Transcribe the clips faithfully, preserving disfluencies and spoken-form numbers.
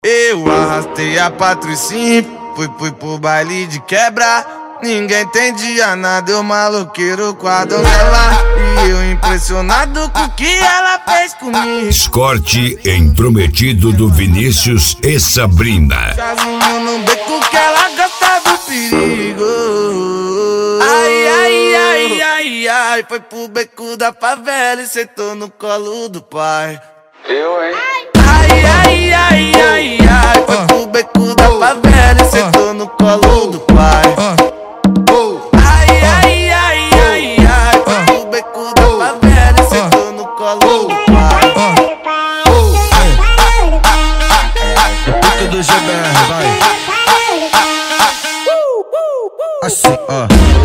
Eu arrastei a Patricinha, fui, fui pro baile de quebra. Ninguém entendia nada, eu maloqueiro com a donzela. E eu impressionado com o que ela fez comigo. Escorte intrometido do Vinícius e Sabrina. Chazinho no beco que ela gosta do perigo. Ai, ai, ai, ai, ai. Foi pro beco da favela e sentou no colo do pai. Eu, hein? Ai, ai, ai, ai, ai. Foi pro beco da favela e sentou no colo do pai. Ai, ai, ai, ai, ai. Foi pro beco da favela e sentou no colo do pai. Beco do G B R, vai. Assim, ó.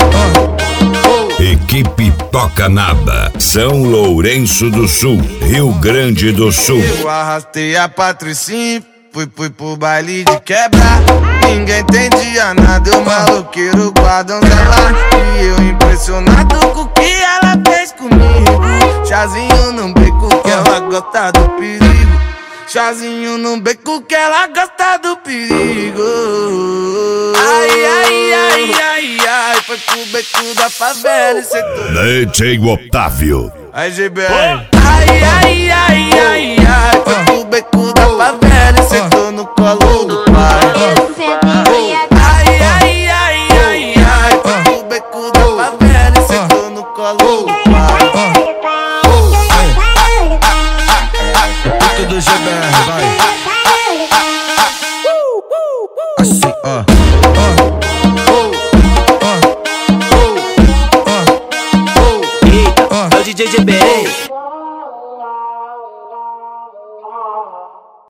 Equipe Toca Nada, São Lourenço do Sul, Rio Grande do Sul. Eu arrastei a Patricinha, fui, fui pro baile de quebra. Ninguém entendia nada, eu maloqueiro com a donzela. E eu impressionado com o que ela fez comigo. Chazinho no beco que ela gosta do perigo. Chazinho no beco que ela gosta do perigo. Ai, ai, ai, ai, ai. Foi pro beco da favela e sentou. D J Otávio. Aí, G B R. Ai, ai, ai, ai, ai. Foi pro beco da favela e sentou no colo do pai. Ai, ai, ai, ai, ai. Foi pro beco da favela e sentou no colo do pai. Beco do G B R, vai. Assim, ó. É o D J G B R.